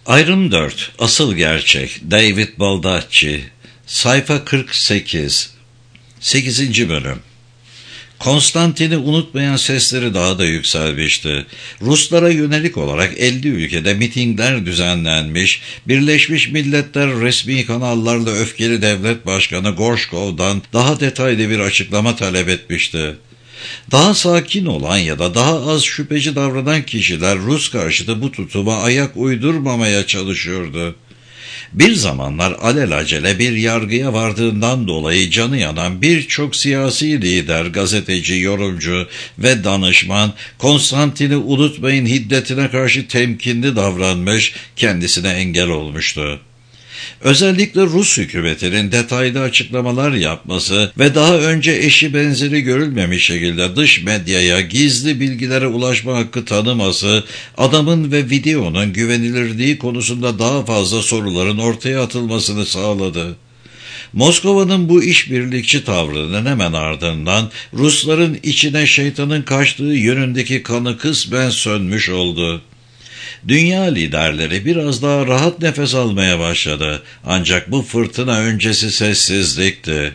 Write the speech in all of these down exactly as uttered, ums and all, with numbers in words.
Ayrım dört. Asıl gerçek. David Baldacci. Sayfa kırk sekiz. sekizinci bölüm. Konstantin'i unutmayan sesleri daha da yükselmişti. Ruslara yönelik olarak elli ülkede mitingler düzenlenmiş, Birleşmiş Milletler resmi kanallarla öfkeli devlet başkanı Gorshkov'dan daha detaylı bir açıklama talep etmişti. Daha sakin olan ya da daha az şüpheci davranan kişiler Rus karşıtı bu tutuma ayak uydurmamaya çalışıyordu. Bir zamanlar alelacele bir yargıya vardığından dolayı canı yanan birçok siyasi lider, gazeteci, yorumcu ve danışman Konstantin'i unutmayın hiddetine karşı temkinli davranmış, kendisine engel olmuştu. Özellikle Rus hükümetinin detaylı açıklamalar yapması ve daha önce eşi benzeri görülmemiş şekilde dış medyaya gizli bilgilere ulaşma hakkı tanıması, adamın ve videonun güvenilirliği konusunda daha fazla soruların ortaya atılmasını sağladı. Moskova'nın bu işbirlikçi tavrının hemen ardından Rusların içine şeytanın kaçtığı yönündeki kanı kısmen sönmüş oldu. Dünya liderleri biraz daha rahat nefes almaya başladı. Ancak bu fırtına öncesi sessizlikti.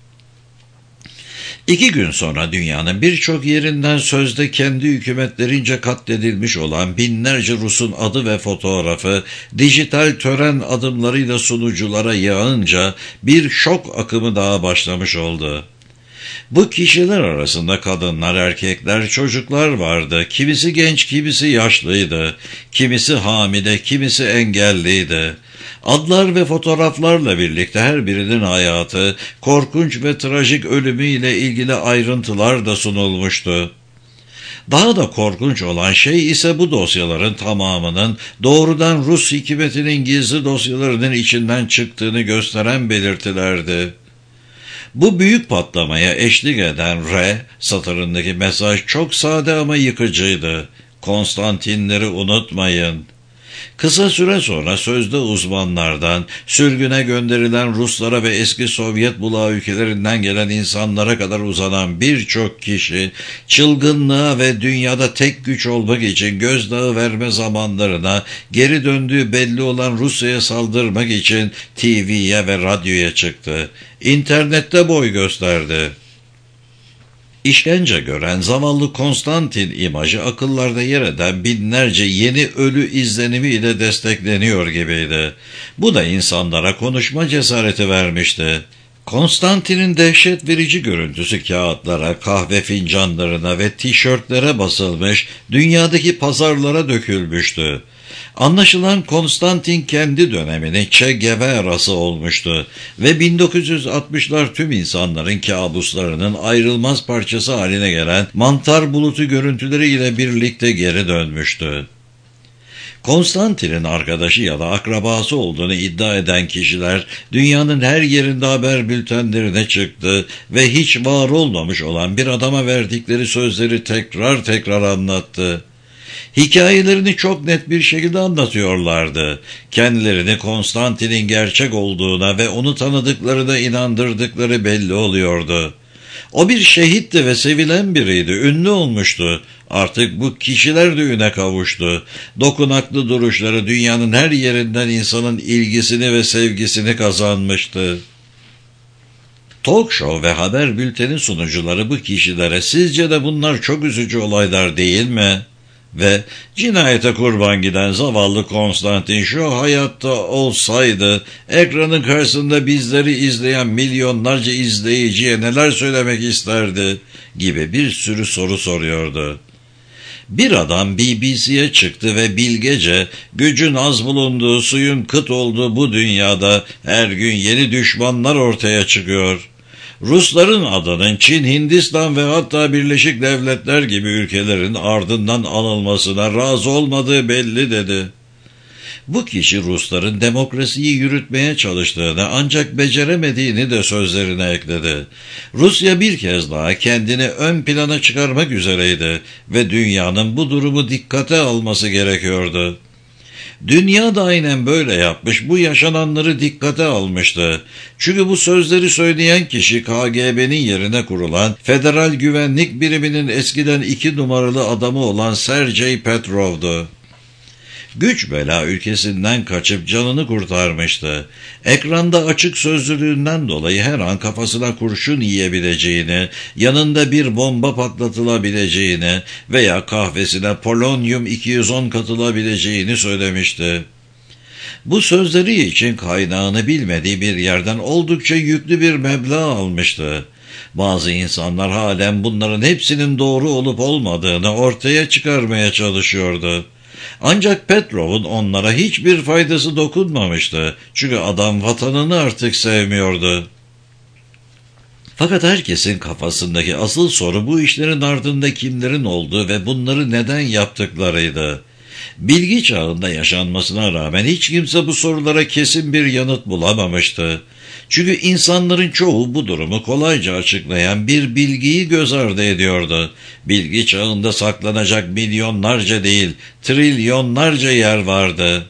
İki gün sonra dünyanın birçok yerinden sözde kendi hükümetlerince katledilmiş olan binlerce Rus'un adı ve fotoğrafı dijital tören adımlarıyla sunuculara yağınca bir şok akımı daha başlamış oldu. Bu kişiler arasında kadınlar, erkekler, çocuklar vardı. Kimisi genç, kimisi yaşlıydı. Kimisi hamile, kimisi engelliydi. Adlar ve fotoğraflarla birlikte her birinin hayatı, korkunç ve trajik ölümüyle ilgili ayrıntılar da sunulmuştu. Daha da korkunç olan şey ise bu dosyaların tamamının doğrudan Rus hükümetinin gizli dosyalarının içinden çıktığını gösteren belirtilerdi. Bu büyük patlamaya eşlik eden R satırındaki mesaj çok sade ama yıkıcıydı. Konstantinleri unutmayın. Kısa süre sonra sözde uzmanlardan, sürgüne gönderilen Ruslara ve eski Sovyet bulağı ülkelerinden gelen insanlara kadar uzanan birçok kişi, çılgınlığa ve dünyada tek güç olmak için gözdağı verme zamanlarına geri döndüğü belli olan Rusya'ya saldırmak için T V'ye ve radyoya çıktı. İnternette boy gösterdi. İşkence gören zavallı Konstantin imajı akıllarda yer eden binlerce yeni ölü izlenimiyle destekleniyor gibiydi. Bu da insanlara konuşma cesareti vermişti. Konstantin'in dehşet verici görüntüsü kağıtlara, kahve fincanlarına ve tişörtlere basılmış, dünyadaki pazarlara dökülmüştü. Anlaşılan Konstantin kendi döneminin Che Guevara'sı olmuştu ve bin dokuz yüz altmışlar tüm insanların kabuslarının ayrılmaz parçası haline gelen mantar bulutu görüntüleriyle birlikte geri dönmüştü. Konstantin'in arkadaşı ya da akrabası olduğunu iddia eden kişiler dünyanın her yerinde haber bültenlerine çıktı ve hiç var olmamış olan bir adama verdikleri sözleri tekrar tekrar anlattı. Hikayelerini çok net bir şekilde anlatıyorlardı. Kendilerini Konstantin'in gerçek olduğuna ve onu tanıdıklarına inandırdıkları belli oluyordu. O bir şehitti ve sevilen biriydi, ünlü olmuştu. Artık bu kişiler de üne kavuştu. Dokunaklı duruşları dünyanın her yerinden insanın ilgisini ve sevgisini kazanmıştı. Talk show ve haber bülteni sunucuları bu kişilere "Sizce de bunlar çok üzücü olaylar değil mi?" ve "Cinayete kurban giden zavallı Konstantin şu hayatta olsaydı ekranın karşısında bizleri izleyen milyonlarca izleyiciye neler söylemek isterdi?" gibi bir sürü soru soruyordu. Bir adam B B C'ye çıktı ve bilgece gücün az bulunduğu, suyun kıt olduğu bu dünyada her gün yeni düşmanlar ortaya çıkıyor. Rusların adının Çin, Hindistan ve hatta Birleşik Devletler gibi ülkelerin ardından anılmasına razı olmadığı belli dedi. Bu kişi Rusların demokrasiyi yürütmeye çalıştığını ancak beceremediğini de sözlerine ekledi. Rusya bir kez daha kendini ön plana çıkarmak üzereydi ve dünyanın bu durumu dikkate alması gerekiyordu. Dünya da aynen böyle yapmış, bu yaşananları dikkate almıştı. Çünkü bu sözleri söyleyen kişi K G B'nin yerine kurulan Federal Güvenlik Biriminin eskiden iki numaralı adamı olan Sergey Petrov'du. Güç bela ülkesinden kaçıp canını kurtarmıştı. Ekranda açık sözlülüğünden dolayı her an kafasına kurşun yiyebileceğini, yanında bir bomba patlatılabileceğini veya kahvesine polonyum iki yüz on katılabileceğini söylemişti. Bu sözleri için kaynağını bilmediği bir yerden oldukça yüklü bir meblağ almıştı. Bazı insanlar halen bunların hepsinin doğru olup olmadığını ortaya çıkarmaya çalışıyordu. Ancak Petrov'un onlara hiçbir faydası dokunmamıştı. Çünkü adam vatanını artık sevmiyordu. Fakat herkesin kafasındaki asıl soru bu işlerin ardında kimlerin olduğu ve bunları neden yaptıklarıydı. Bilgi çağında yaşanmasına rağmen hiç kimse bu sorulara kesin bir yanıt bulamamıştı. Çünkü insanların çoğu bu durumu kolayca açıklayan bir bilgiyi göz ardı ediyordu. Bilgi çağında saklanacak milyonlarca değil, trilyonlarca yer vardı.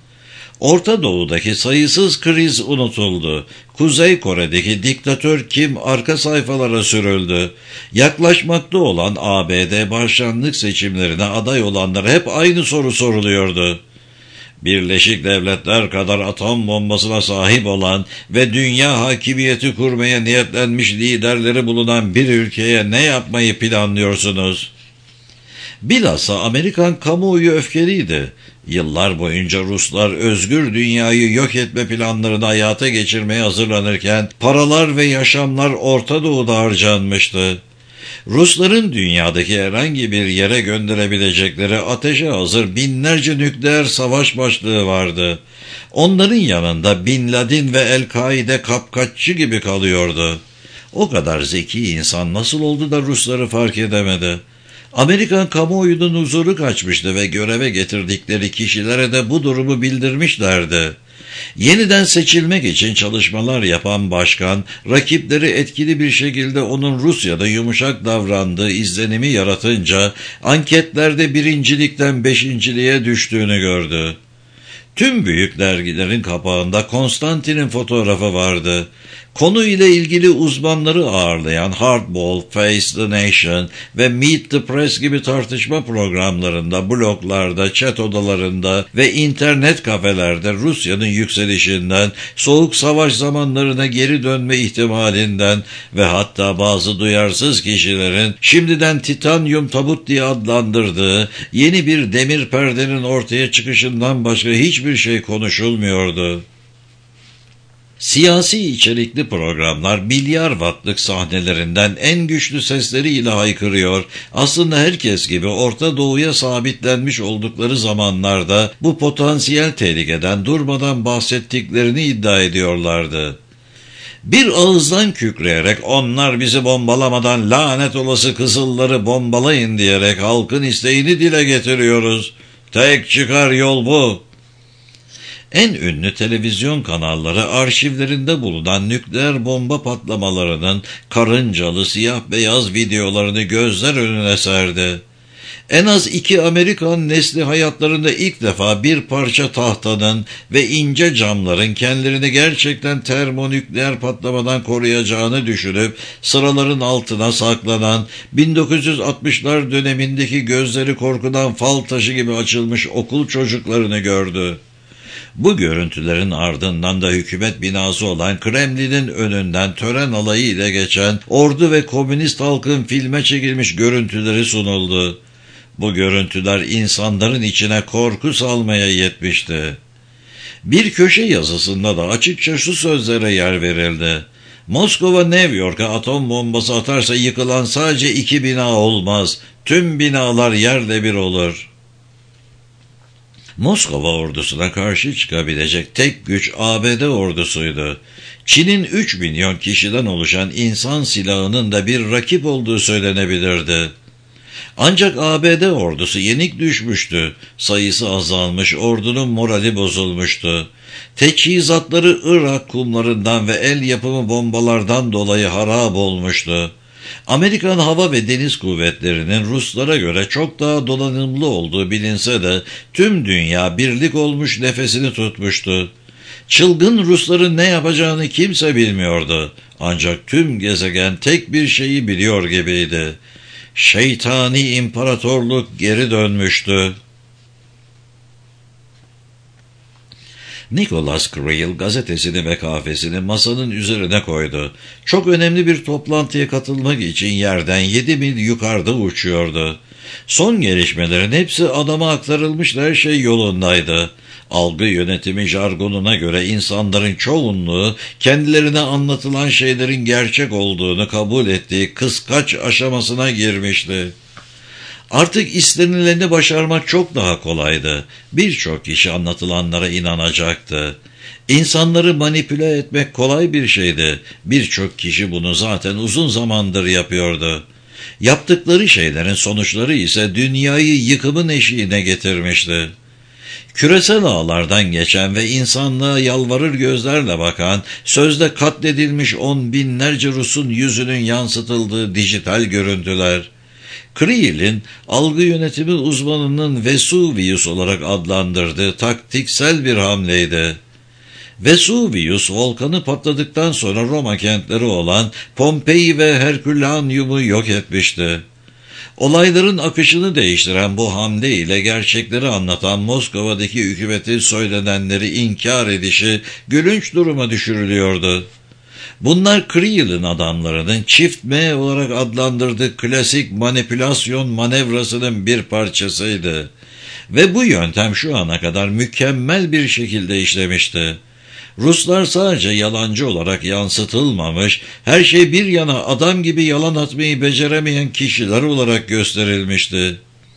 Orta Doğu'daki sayısız kriz unutuldu. Kuzey Kore'deki diktatör kim arka sayfalara sürüldü. Yaklaşmakta olan A B D başkanlık seçimlerine aday olanlara hep aynı soru soruluyordu. Birleşik Devletler kadar atom bombasına sahip olan ve dünya hakimiyeti kurmaya niyetlenmiş liderleri bulunan bir ülkeye ne yapmayı planlıyorsunuz? Bilhassa Amerikan kamuoyu öfkeliydi. Yıllar boyunca Ruslar özgür dünyayı yok etme planlarını hayata geçirmeye hazırlanırken paralar ve yaşamlar Orta Doğu'da harcanmıştı. Rusların dünyadaki herhangi bir yere gönderebilecekleri ateşe hazır binlerce nükleer savaş başlığı vardı. Onların yanında Bin Laden ve El-Kaide kapkaççı gibi kalıyordu. O kadar zeki insan nasıl oldu da Rusları fark edemedi? Amerikan kamuoyunun huzuru kaçmıştı ve göreve getirdikleri kişilere de bu durumu bildirmişlerdi. Yeniden seçilmek için çalışmalar yapan başkan, rakipleri etkili bir şekilde onun Rusya'da yumuşak davrandığı izlenimi yaratınca anketlerde birincilikten beşinciliğe düştüğünü gördü. Tüm büyük dergilerin kapağında Konstantin'in fotoğrafı vardı. Konu ile ilgili uzmanları ağırlayan Hardball, Face the Nation ve Meet the Press gibi tartışma programlarında, bloglarda, chat odalarında ve internet kafelerde Rusya'nın yükselişinden, soğuk savaş zamanlarına geri dönme ihtimalinden ve hatta bazı duyarsız kişilerin şimdiden titanyum tabut diye adlandırdığı yeni bir demir perdenin ortaya çıkışından başka hiçbir şey konuşulmuyordu. Siyasi içerikli programlar milyar wattlık sahnelerinden en güçlü sesleriyle haykırıyor. Aslında herkes gibi Orta Doğu'ya sabitlenmiş oldukları zamanlarda bu potansiyel tehlikeden durmadan bahsettiklerini iddia ediyorlardı. Bir ağızdan kükreyerek onlar bizi bombalamadan lanet olası Kızılları bombalayın diyerek halkın isteğini dile getiriyoruz. Tek çıkar yol bu. En ünlü televizyon kanalları arşivlerinde bulunan nükleer bomba patlamalarının karıncalı siyah beyaz videolarını gözler önüne serdi. En az iki Amerikan nesli hayatlarında ilk defa bir parça tahtanın ve ince camların kendilerini gerçekten termonükleer patlamadan koruyacağını düşünüp sıraların altına saklanan bin dokuz yüz altmışlar dönemindeki gözleri korkudan fal taşı gibi açılmış okul çocuklarını gördü. Bu görüntülerin ardından da hükümet binası olan Kremlin'in önünden tören alayı ile geçen ordu ve komünist halkın filme çekilmiş görüntüleri sunuldu. Bu görüntüler insanların içine korku salmaya yetmişti. Bir köşe yazısında da açıkça şu sözlere yer verildi. Moskova New York'a atom bombası atarsa yıkılan sadece iki bina olmaz, tüm binalar yerle bir olur. Moskova ordusuna karşı çıkabilecek tek güç A B D ordusuydu. Çin'in üç milyon kişiden oluşan insan silahının da bir rakip olduğu söylenebilirdi. Ancak A B D ordusu yenik düşmüştü. Sayısı azalmış, ordunun morali bozulmuştu. Teçhizatları Irak kumlarından ve el yapımı bombalardan dolayı harap olmuştu. Amerikan hava ve deniz kuvvetlerinin Ruslara göre çok daha donanımlı olduğu bilinse de tüm dünya birlik olmuş nefesini tutmuştu. Çılgın Rusların ne yapacağını kimse bilmiyordu. Ancak tüm gezegen tek bir şeyi biliyor gibiydi. Şeytani imparatorluk geri dönmüştü. Nicholas Creel gazetesini ve kahvesini masanın üzerine koydu. Çok önemli bir toplantıya katılmak için yerden yedi mil yukarıda uçuyordu. Son gelişmelerin hepsi adama aktarılmıştı, her şey yolundaydı. Algı yönetimi jargonuna göre insanların çoğunluğu kendilerine anlatılan şeylerin gerçek olduğunu kabul ettiği kıskaç aşamasına girmişti. Artık istenileni başarmak çok daha kolaydı. Birçok kişi anlatılanlara inanacaktı. İnsanları manipüle etmek kolay bir şeydi. Birçok kişi bunu zaten uzun zamandır yapıyordu. Yaptıkları şeylerin sonuçları ise dünyayı yıkımın eşiğine getirmişti. Küresel ağlardan geçen ve insanlığa yalvarır gözlerle bakan, sözde katledilmiş on binlerce Rus'un yüzünün yansıtıldığı dijital görüntüler, Creel'in algı yönetimi uzmanının Vesuvius olarak adlandırdığı taktiksel bir hamleydi. Vesuvius volkanı patladıktan sonra Roma kentleri olan Pompei ve Herkülanum'u yok etmişti. Olayların akışını değiştiren bu hamle ile gerçekleri anlatan Moskova'daki hükümetin söylenenleri inkar edişi gülünç duruma düşürülüyordu. Bunlar Creel'in adamlarının çift M olarak adlandırdığı klasik manipülasyon manevrasının bir parçasıydı. Ve bu yöntem şu ana kadar mükemmel bir şekilde işlemişti. Ruslar sadece yalancı olarak yansıtılmamış, her şey bir yana adam gibi yalan atmayı beceremeyen kişiler olarak gösterilmişti.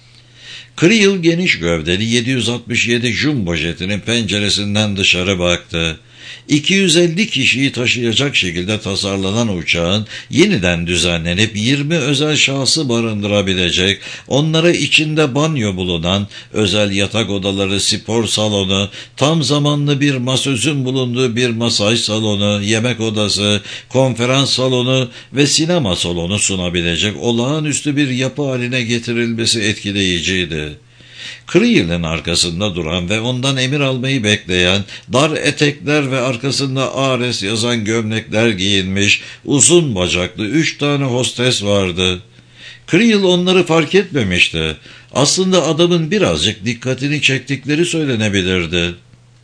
Creel geniş gövdeli yedi yüz altmış yedi jumbo jetinin penceresinden dışarı baktı. iki yüz elli kişiyi taşıyacak şekilde tasarlanan uçağın yeniden düzenlenip yirmi özel şahsı barındırabilecek, onlara içinde banyo bulunan, özel yatak odaları, spor salonu, tam zamanlı bir masözün bulunduğu bir masaj salonu, yemek odası, konferans salonu ve sinema salonu sunabilecek olağanüstü bir yapı haline getirilmesi etkileyiciydi. Creel'in arkasında duran ve ondan emir almayı bekleyen, dar etekler ve arkasında Ares yazan gömlekler giyinmiş, uzun bacaklı üç tane hostes vardı. Creel onları fark etmemişti. Aslında adamın birazcık dikkatini çektikleri söylenebilirdi.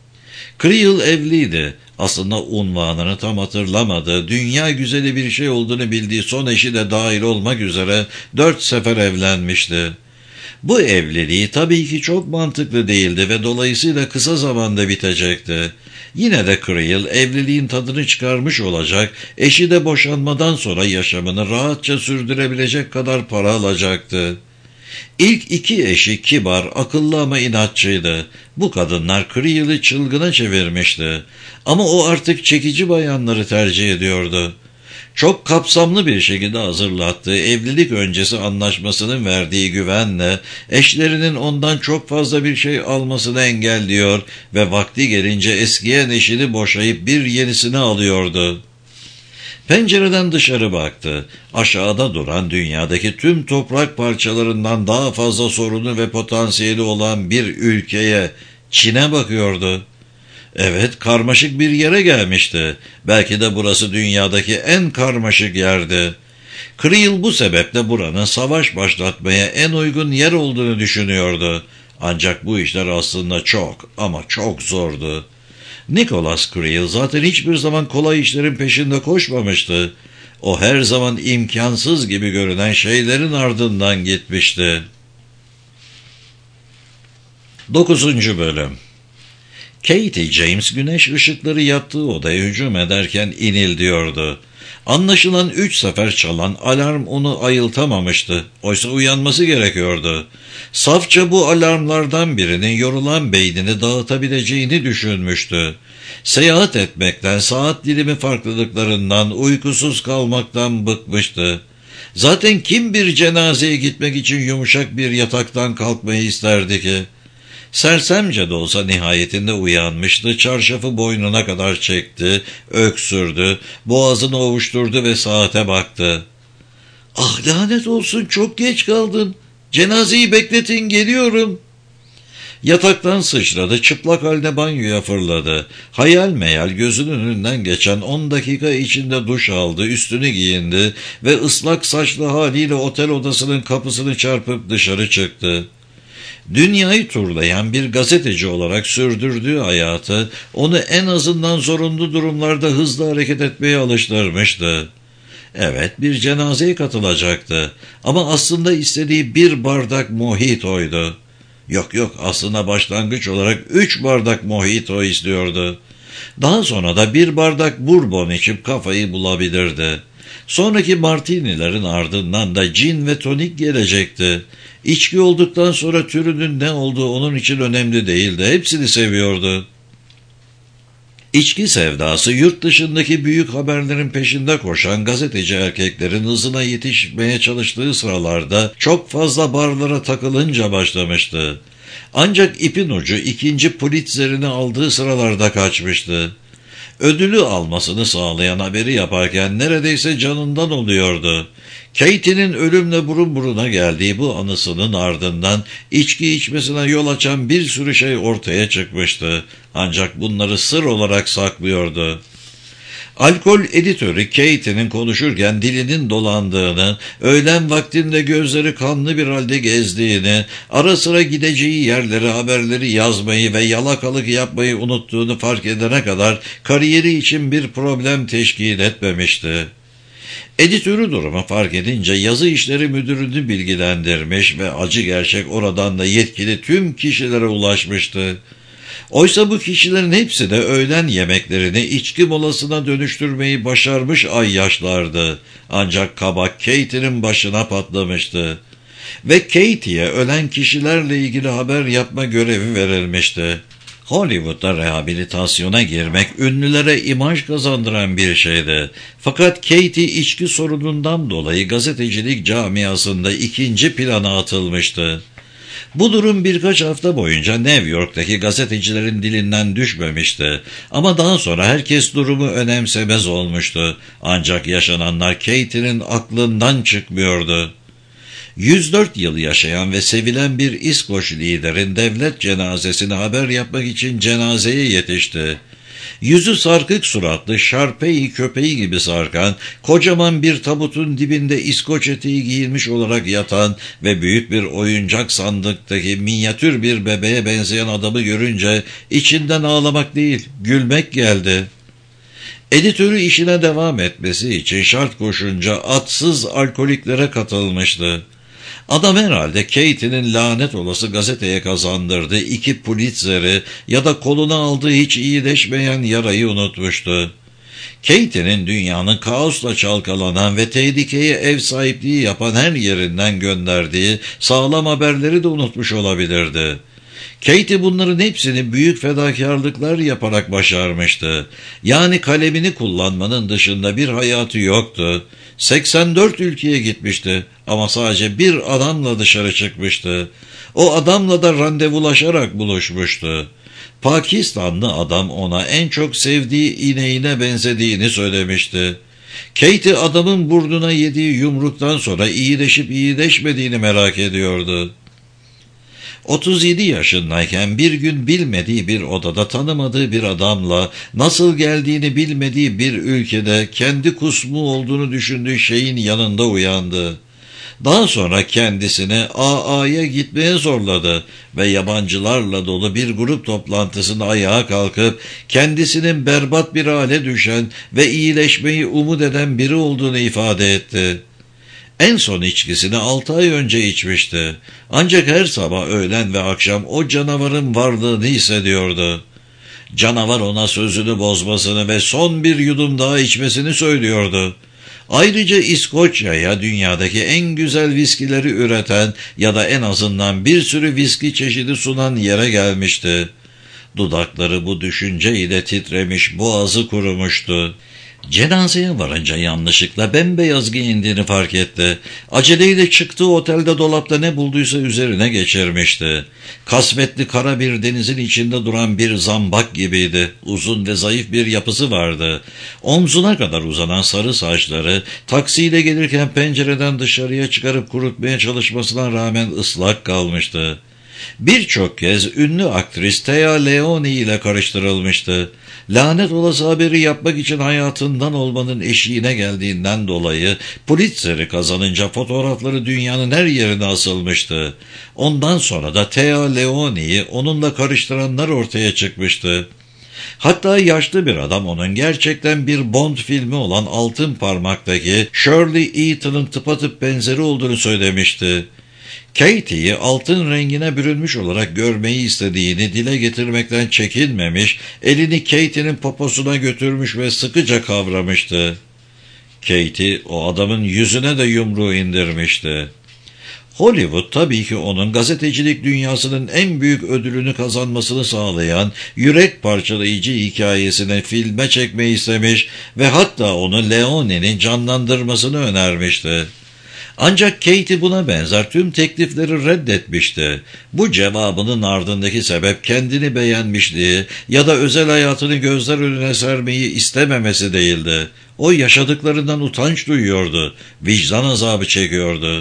Creel evliydi. Aslında unvanını tam hatırlamadı. Dünya güzeli bir şey olduğunu bildiği son eşi de dahil olmak üzere dört sefer evlenmişti. Bu evliliği tabii ki çok mantıklı değildi ve dolayısıyla kısa zamanda bitecekti. Yine de Creel evliliğin tadını çıkarmış olacak, eşi de boşanmadan sonra yaşamını rahatça sürdürebilecek kadar para alacaktı. İlk iki eşi kibar, akıllı ama inatçıydı. Bu kadınlar Creel'i çılgına çevirmişti. Ama o artık çekici bayanları tercih ediyordu. Çok kapsamlı bir şekilde hazırlattığı evlilik öncesi anlaşmasının verdiği güvenle eşlerinin ondan çok fazla bir şey almasını engelliyor ve vakti gelince eskiyen eşini boşayıp bir yenisini alıyordu. Pencereden dışarı baktı. Aşağıda duran dünyadaki tüm toprak parçalarından daha fazla sorunu ve potansiyeli olan bir ülkeye, Çin'e bakıyordu. Evet, karmaşık bir yere gelmişti. Belki de burası dünyadaki en karmaşık yerdi. Creel bu sebeple buranın savaş başlatmaya en uygun yer olduğunu düşünüyordu. Ancak bu işler aslında çok ama çok zordu. Nicholas Creel zaten hiçbir zaman kolay işlerin peşinde koşmamıştı. O her zaman imkansız gibi görünen şeylerin ardından gitmişti. Dokuzuncu Bölüm. Katie James güneş ışıkları yattığı odaya hücum ederken inildiyordu. Anlaşılan üç sefer çalan alarm onu ayıltamamıştı. Oysa uyanması gerekiyordu. Safça bu alarmlardan birinin yorulan beynini dağıtabileceğini düşünmüştü. Seyahat etmekten, saat dilimi farklılıklarından, uykusuz kalmaktan bıkmıştı. Zaten kim bir cenazeye gitmek için yumuşak bir yataktan kalkmayı isterdi ki? Sersemce de olsa nihayetinde uyanmıştı, çarşafı boynuna kadar çekti, öksürdü, boğazını ovuşturdu ve saate baktı. ''Ah lanet olsun, çok geç kaldın, cenazeyi bekletin, geliyorum.'' Yataktan sıçradı, çıplak halde banyoya fırladı. Hayal meyal gözünün önünden geçen on dakika içinde duş aldı, üstünü giyindi ve ıslak saçlı haliyle otel odasının kapısını çarpıp dışarı çıktı. Dünyayı turlayan bir gazeteci olarak sürdürdüğü hayatı onu en azından zorunlu durumlarda hızlı hareket etmeye alıştırmıştı. Evet, bir cenazeye katılacaktı ama aslında istediği bir bardak mojitoydu. Yok yok, aslında başlangıç olarak üç bardak mojito istiyordu. Daha sonra da bir bardak bourbon içip kafayı bulabilirdi. Sonraki martinilerin ardından da cin ve tonik gelecekti. İçki olduktan sonra türünün ne olduğu onun için önemli değildi. Hepsini seviyordu. İçki sevdası yurt dışındaki büyük haberlerin peşinde koşan gazeteci erkeklerin hızına yetişmeye çalıştığı sıralarda çok fazla barlara takılınca başlamıştı. Ancak ipin ucu ikinci Pulitzer'ini aldığı sıralarda kaçmıştı. Ödülü almasını sağlayan haberi yaparken neredeyse canından oluyordu. Katie'nin ölümle burun buruna geldiği bu anısının ardından içki içmesine yol açan bir sürü şey ortaya çıkmıştı. Ancak bunları sır olarak saklıyordu. Alkol editörü Katie'nin konuşurken dilinin dolandığını, öğlen vaktinde gözleri kanlı bir halde gezdiğini, ara sıra gideceği yerlere haberleri yazmayı ve yalakalık yapmayı unuttuğunu fark edene kadar kariyeri için bir problem teşkil etmemişti. Editörü durumu fark edince yazı işleri müdürünü bilgilendirmiş ve acı gerçek oradan da yetkili tüm kişilere ulaşmıştı. Oysa bu kişilerin hepsi de öğlen yemeklerini içki molasına dönüştürmeyi başarmış ayyaşlardı. Ancak kabak Katie'nin başına patlamıştı. Ve Katie'ye ölen kişilerle ilgili haber yapma görevi verilmişti. Hollywood'da rehabilitasyona girmek ünlülere imaj kazandıran bir şeydi. Fakat Katie içki sorunundan dolayı gazetecilik camiasında ikinci plana atılmıştı. Bu durum birkaç hafta boyunca New York'taki gazetecilerin dilinden düşmemişti. Ama daha sonra herkes durumu önemsemez olmuştu. Ancak yaşananlar Katie'nin aklından çıkmıyordu. yüz dört yıl yaşayan ve sevilen bir İskoç liderin devlet cenazesine haber yapmak için cenazeye yetişti. Yüzü sarkık suratlı, Şarpei köpeği gibi sarkan, kocaman bir tabutun dibinde İskoç eteği giyilmiş olarak yatan ve büyük bir oyuncak sandıktaki minyatür bir bebeğe benzeyen adamı görünce içinden ağlamak değil, gülmek geldi. Editörü işine devam etmesi için şart koşunca atsız alkoliklere katılmıştı. Adam herhalde Katie'nin lanet olası gazeteye kazandırdığı iki Pulitzer'i ya da koluna aldığı hiç iyileşmeyen yarayı unutmuştu. Katie'nin dünyanın kaosla çalkalanan ve tehlikeye ev sahipliği yapan her yerinden gönderdiği sağlam haberleri de unutmuş olabilirdi. Katie bunların hepsini büyük fedakarlıklar yaparak başarmıştı. Yani kalemini kullanmanın dışında bir hayatı yoktu. seksen dört ülkeye gitmişti ama sadece bir adamla dışarı çıkmıştı. O adamla da randevulaşarak buluşmuştu. Pakistanlı adam ona en çok sevdiği ineğine benzediğini söylemişti. Katie adamın burnuna yediği yumruktan sonra iyileşip iyileşmediğini merak ediyordu. otuz yedi yaşındayken bir gün bilmediği bir odada tanımadığı bir adamla nasıl geldiğini bilmediği bir ülkede kendi kusmu olduğunu düşündüğü şeyin yanında uyandı. Daha sonra kendisini A A'ya gitmeye zorladı ve yabancılarla dolu bir grup toplantısında ayağa kalkıp kendisinin berbat bir hale düşen ve iyileşmeyi umut eden biri olduğunu ifade etti. En son içkisini altı ay önce içmişti. Ancak her sabah, öğlen ve akşam o canavarın varlığını hissediyordu. Canavar ona sözünü bozmasını ve son bir yudum daha içmesini söylüyordu. Ayrıca İskoçya'ya dünyadaki en güzel viskileri üreten ya da en azından bir sürü viski çeşidi sunan yere gelmişti. Dudakları bu düşünceyle titremiş, boğazı kurumuştu. Cenazeye varınca yanlışlıkla bembeyaz giyindiğini fark etti. Aceleyle çıktığı otelde dolapta ne bulduysa üzerine geçirmişti. Kasvetli kara bir denizin içinde duran bir zambak gibiydi. Uzun ve zayıf bir yapısı vardı. Omzuna kadar uzanan sarı saçları taksiyle gelirken pencereden dışarıya çıkarıp kurutmaya çalışmasına rağmen ıslak kalmıştı. Birçok kez ünlü aktris Téa Leoni ile karıştırılmıştı. Lanet olası haberi yapmak için hayatından olmanın eşiğine geldiğinden dolayı Pulitzer'i kazanınca fotoğrafları dünyanın her yerine asılmıştı. Ondan sonra da Téa Leoni'yi onunla karıştıranlar ortaya çıkmıştı. Hatta yaşlı bir adam onun gerçekten bir Bond filmi olan Altın Parmak'taki Shirley Eaton'un tıpatıp benzeri olduğunu söylemişti. Katie'yi altın rengine bürünmüş olarak görmeyi istediğini dile getirmekten çekinmemiş, elini Katie'nin poposuna götürmüş ve sıkıca kavramıştı. Katie o adamın yüzüne de yumruğu indirmişti. Hollywood tabii ki onun gazetecilik dünyasının en büyük ödülünü kazanmasını sağlayan yürek parçalayıcı hikayesini filme çekmeyi istemiş ve hatta onu Leoni'nin canlandırmasını önermişti. Ancak Katie buna benzer tüm teklifleri reddetmişti. Bu cevabının ardındaki sebep kendini beğenmişliği ya da özel hayatını gözler önüne sermeyi istememesi değildi. O yaşadıklarından utanç duyuyordu, vicdan azabı çekiyordu.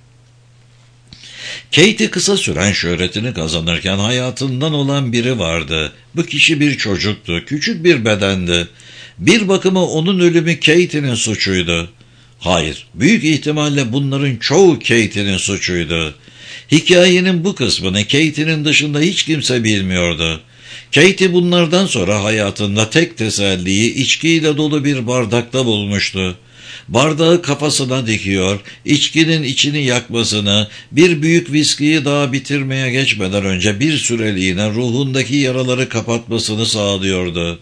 Katie kısa süren şöhretini kazanırken hayatından olan biri vardı. Bu kişi bir çocuktu, küçük bir bedendi. Bir bakıma onun ölümü Katie'nin suçuydu. Hayır, büyük ihtimalle bunların çoğu Katie'nin suçuydu. Hikayenin bu kısmını Katie'nin dışında hiç kimse bilmiyordu. Katie bunlardan sonra hayatında tek teselliyi içkiyle dolu bir bardakta bulmuştu. Bardağı kafasına dikiyor, içkinin içini yakmasını, bir büyük viskiyi daha bitirmeye geçmeden önce bir süreliğine ruhundaki yaraları kapatmasını sağlıyordu.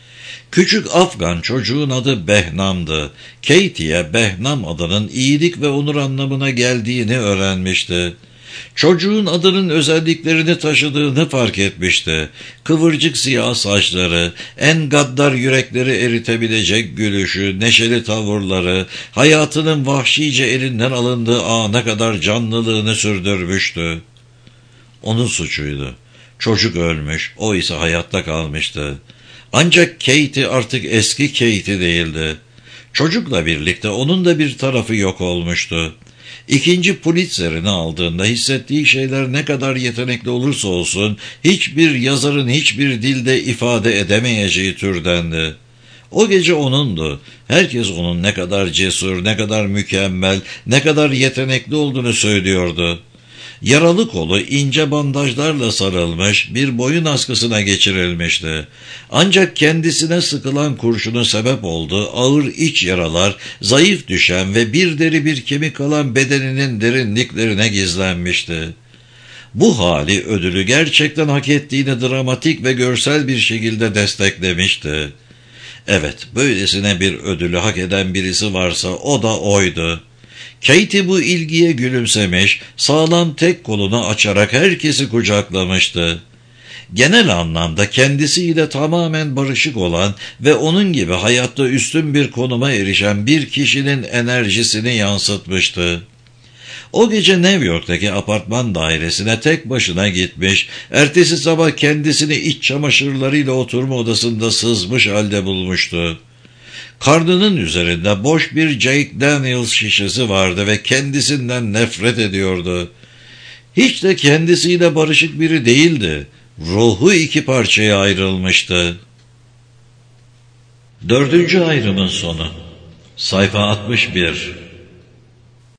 Küçük Afgan çocuğun adı Behnam'dı. Katie'ye Behnam adının iyilik ve onur anlamına geldiğini öğrenmişti. Çocuğun adının özelliklerini taşıdığını fark etmişti. Kıvırcık siyah saçları, en gaddar yürekleri eritebilecek gülüşü, neşeli tavırları, hayatının vahşice elinden alındığı ana kadar canlılığını sürdürmüştü. Onun suçuydu. Çocuk ölmüş, o ise hayatta kalmıştı. Ancak Katie artık eski Katie değildi. Çocukla birlikte onun da bir tarafı yok olmuştu. İkinci Pulitzer'ini aldığında hissettiği şeyler ne kadar yetenekli olursa olsun hiçbir yazarın hiçbir dilde ifade edemeyeceği türdendi. O gece onundu. Herkes onun ne kadar cesur, ne kadar mükemmel, ne kadar yetenekli olduğunu söylüyordu. Yaralı kolu ince bandajlarla sarılmış, bir boyun askısına geçirilmişti. Ancak kendisine sıkılan kurşunun sebep olduğu ağır iç yaralar, zayıf düşen ve bir deri bir kemik kalan bedeninin derinliklerine gizlenmişti. Bu hali ödülü gerçekten hak ettiğini dramatik ve görsel bir şekilde desteklemişti. Evet, böylesine bir ödülü hak eden birisi varsa o da oydu. Katie bu ilgiye gülümsemiş, sağlam tek kolunu açarak herkesi kucaklamıştı. Genel anlamda kendisiyle tamamen barışık olan ve onun gibi hayatta üstün bir konuma erişen bir kişinin enerjisini yansıtmıştı. O gece New York'taki apartman dairesine tek başına gitmiş, ertesi sabah kendisini iç çamaşırlarıyla oturma odasında sızmış halde bulmuştu. Karnının üzerinde boş bir Jack Daniels şişesi vardı ve kendisinden nefret ediyordu. Hiç de kendisiyle barışık biri değildi. Ruhu iki parçaya ayrılmıştı. Dördüncü ayrımın sonu. Sayfa altmış bir.